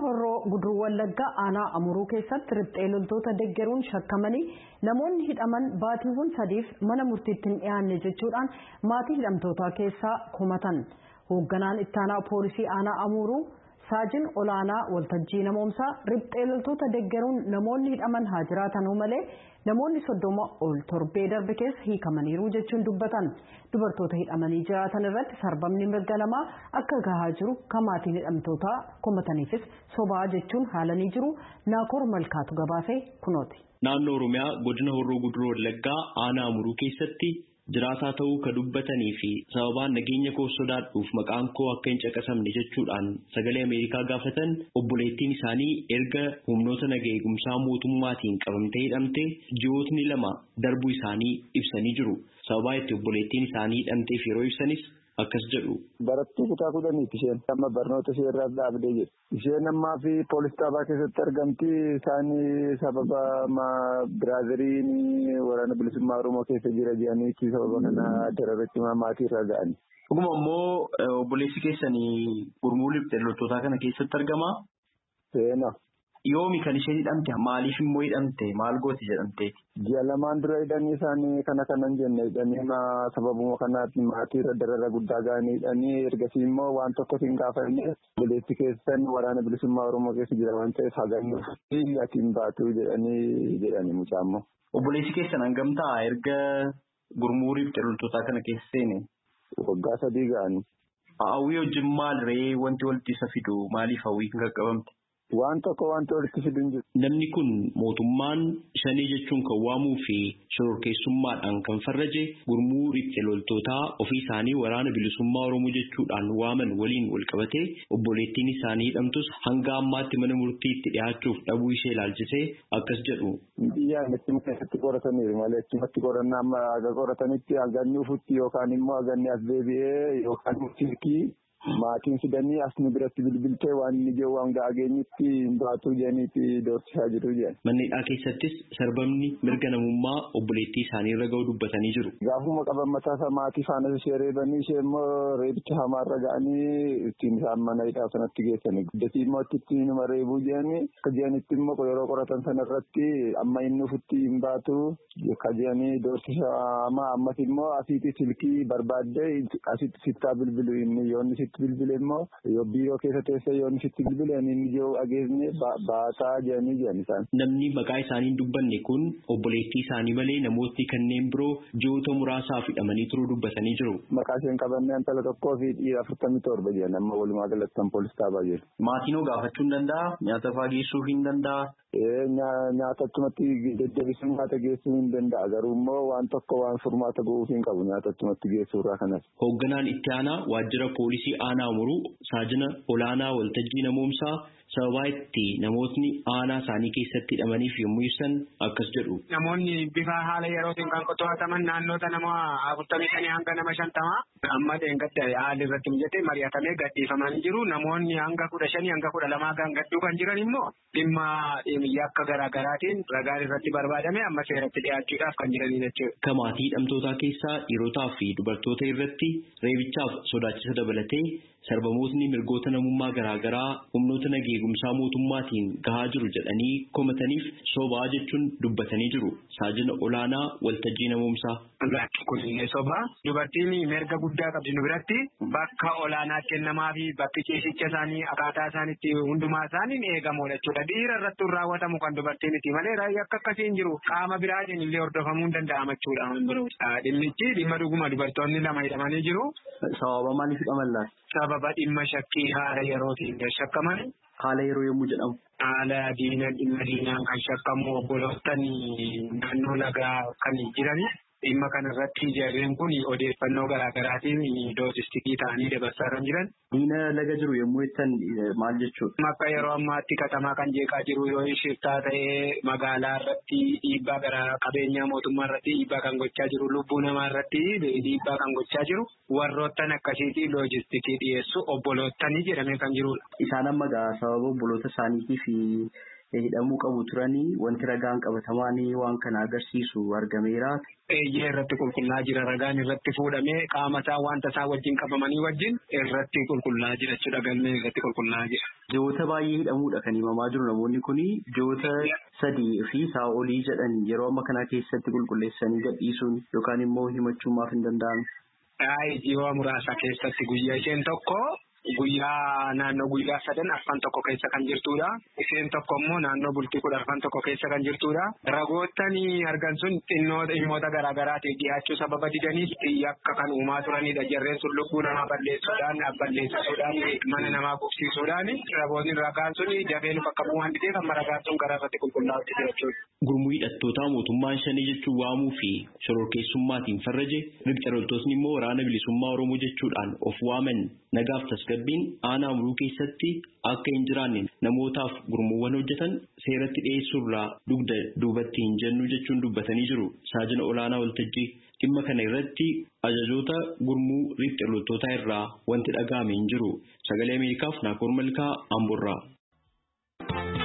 Horroo Guduruu Wallaggaa aanaa Amuruu keessatti riphxee loltoota deeggaruun shakkamanii namoonni hidhaman baatiiwwan 3f mana murtiitti hin dhiyaanne jechuudhaan maatii hidhamtootaa keessaa komatan. Hoogganaan ittaanaa poolisii aanaa Amuruu Saajin Olaanaa Waltajjii Namoomsaa riphxee loltoota deeggaruun namoonni hidhaman haa jiraatanuu malee namoonni 30 ol torbee darbe keessa hiikamaniiru jechuun dubbatan. Dubartoota hidhamanii jiraatan irratti sarbamni mirga namaa akka gahaa jiru maatiin hidhamtootaa komataniifis sobaa jechuun haalanii jiru. Naakoor Malkaatu gabaasee kunooti. Naannoo Oromiyaa godina Horroo Guduruu Wallaggaa aanaa Amuruu keessatti jiraataa ta'uu ka dubbatanii fi sababaan nageenya koo sodaadhuuf maqaan koo akka hin caqasamne jechuudhaan sagalee Ameerikaa gaafatan obboleettiin isaanii erga humnoota nagaa eegumsaa mootummaatiin qabamtee hidhamte ji'ootni 2 darbuu isaanii ibsanii jiru. Sababaa itti obboleettiin isaanii hidhamteef yeroo ibsanis akkas jedhu. Barattuu kutaa 10 isheen amma barnoota ishee irraa dhaabdee jirti. Isheen ammaa fi poolis taabaa keessatti argamti. Isaanii sababa biraaziliin waraana bilisummaa Oromoo keessa jira jedhanii sababa kana dararratti maatii irraa ga'ani. Dhuguma immoo obboleessi keessanii gurmuu riphxee loltootaa kana keessatti argama? Seena. Yoomi kan isheen hidhamte maaliif immoo hidhamte maal gooti jedhamteeti? Ji'a 2 dura hidhanii isaanii kanan jenne hidhanii sababuma kanaatti maatii irra darara guddaa ga'anii hidhanii ergasii immoo waan tokko hin gaafanne obboleessi keessan waraana bilisummaa Oromoo keessa jira waan ta'eef hagannuuf atiin baatu jedhanii mucaammoo. Obboleessi keessan hangamtaa erga gurmuu riphxee loltootaa kana keessa seene? Waggaa 3 ga'anii. Hawwii wajjin maal ree wanti walitti isa fidu maaliif hawwii hin qaqqabamte? Waan tokko wanti walitti fidu hin jiru. Namni kun mootummaan shanii jechuun kan waamuu fi shororkeessummaadhaan kan farraje gurmuu riphxee loltootaa ofii isaanii waraana bilisummaa Oromoo jechuudhaan waaman waliin wal qabatee obboleettiin isaanii hidhamtus hanga ammaatti mana murtiitti dhiyaachuuf dhabuu ishee ilaalchisee akkas jedhu. Biyyaan itti qorataniiru malee itti qorannaa amma haga qoratanitti haganni ufutti yookaan immoo haganni as deebi'ee yookaan murtiitti maatiin fidanii as nu biratti bilbiltee waan inni jiru waan ga'ageenyitti hin baatu jedhaniiti doorsisaa jiru jedhan. Manni hidhaa keessattis sarbamni mirga namummaa obboleettii isaanii irra ga'u dubbatanii jiru. Gaafuma qaban mataasaa maatii faana ishee reebanii ishee immoo reebicha hamaarra ga'anii ittiin isaan mana hidhaa sanatti geessanii guddatii immoo itti numa reebuu jedhanii akka jedhanitti immoo yeroo qoratan sanarratti amma inni ufutti hin baatu akka jedhanii doorsisa ammas immoo asiitti silkii barbaaddee asitti sittaa bilbilu inni yoonni bilbile immoo yoo biiroo keessa teessee yoo sitti bilbile inni yoo ageessne baataa jedhanii isaan. Namni maqaa isaanii hin dubbanne kun obboleettii isaanii malee namootni kanneen biroo ji'oota muraasaaf hidhamanii turuu dubbatanii jiru. Maqaa isheen qabannee intala tokkoo fi dhiira 47 jedhan amma walumaa galatti poolis taabaa jiru. Maatiin hoo gaafachuu hin danda'a? Nyaata fa'aa geessuu hin danda'a? Nyaata achumatti deddeebisuu nyaata geessuu hin danda'a garuu immoo waan tokko waan furmaata gochuuf hin qabu nyaata achumatti geessuu irraa kanas. Hoogganaan itti aanaa waajjira poolisii aanaa Amuruu Saajina Olaanaa Waltajjii Namoomsaa sababaa itti namootni aanaa isaanii keessatti hidhamaniif yommuu ibsan akkas jedhu. Namoonni bifa haala yerootiin kan to'ataman naannoota nama 45 hanga nama 50 amma deengatti haalli irratti mijatee mari'atamee gadhiifamanii jiru. Namoonni hanga 15 hanga 12 kan gadduu kan jiran immoo dhimma yakka garaagaraatiin ragaan irratti barbaadame amma seeratti dhiyaachuudhaaf kan jiranii jechuudha. Maatii hidhamtootaa keessaa dhiirotaa fi dubartoota irratti reebichaaf sodaachisa dabalatee sarbamootni mirgoota namummaa garaagaraa humnoota nagaa eegumsaa mootummaatiin gahaa jiru jedhanii komataniif sobaa jechuun dubbatanii jiru. Saajina Olaanaa Waltajjii Namoomsaa. Kunillee sobaa dubartiin mirga guddaa qabdi nu biratti bakka olaanaa kennamaa fi bakki ciisicha isaanii akkaataa isaaniitti hundumaa isaaniin eegamuudha jechuudha. Dhiira irratti raawwatamu kan dubartiin itti malee akka akkasii hin jiru qaama biraatiin illee hordofamuu hin danda'ama jechuudha. Dhimmichi dhimma dhuguma dubartoonni 2 hidhamanii jiru. Sababa maaliif hidhaman laata? Sababa dhimma shakkii haala yerootiin shakkaman. Haala yeroo yommuu jedhamu. Haala dhimma diinaan kan shakkamu obboloottan naannoo lagaa kan jirani. Dhimma kanarratti jarreen kun odeeffannoo garaagaraatiin loojistikii ta'anii dabarsaa kan jiran. Diina laga jiru yommuu jettan maal jechuudha? Akka yeroo ammaatti katamaa kan jeeqaa jiru yoo shiftaa ta'ee magaalaa irratti dhiibbaa gara qabeenyaa mootummaa irratti dhiibbaa kan gochaa jiru lubbuu namaa irratti dhiibbaa kan gochaa jiru warroottan akkasiitii loojistikii dhiyeessu obboloottanii jedhamee kan jirudha. Isaan amma sababa obboloota isaaniitii fi hidhamuu qabu turanii wanti ragaan qabatamaan waan kana agarsiisu argameera. Eeyyee irratti qulqullaa'aa jira ragaan irratti fuudhamee qaama isaa wanta isaa wajjin qabamanii wajjin irratti qulqullaa'aa jira jechuudha galmeen irratti qulqullaa'aa jira. Ji'oota baay'ee hidhamuudha kan himamaa jiru namoonni kun ji'oota 3 fi isaa olii jedhan yeroo amma kana keessatti qulqulleessanii gadhiisuun yookaan immoo himachuun maaf hin danda'amu? Ji'oo muraasa keessatti guyyaa isheen tokko. Guyyaa naannoo guyyaa 3 arfan tokko keessa kan jirtudha. Isheen tokko immoo naannoo bultii 10 arfan tokko keessa kan jirtudha. Ragootni argan sun dhimmoota garaagaraatiif dhiyaachuu sababa didaniif yakka kan uumaa turanidha. Jarreen sun lubbuu namaa balleessuudhaan, mana namaa gubsiisuudhaan ragootni ragaan sun dafee nu bakka bu'aan didee kan ragaan sun gara irratti qulqullaa'utti jira jechuudha. Gurmuu hidhattootaa mootummaan shanii jechuun waamuu fi shororkeessummaatiin farraje riphxee loltootni immoo waraana bilisummaa Oromoo jechuudhaan of waaman nagaaf tasgabbiin aanaa Amuruu keessatti akka hin jiraanne namootaaf gurmuuwwan hojjetan seeratti dhiyeessuurraa dugda duubatti hin jennu jechuun dubbatanii jiru. Saajina olaanaa waltajjii dhimma kana irratti ajajoota gurmuu riphxee loltootaa irraa wanti dhaga'ame hin jiru. Sagalee Ameerikaaf Naakoor Malkaa Amboorraa.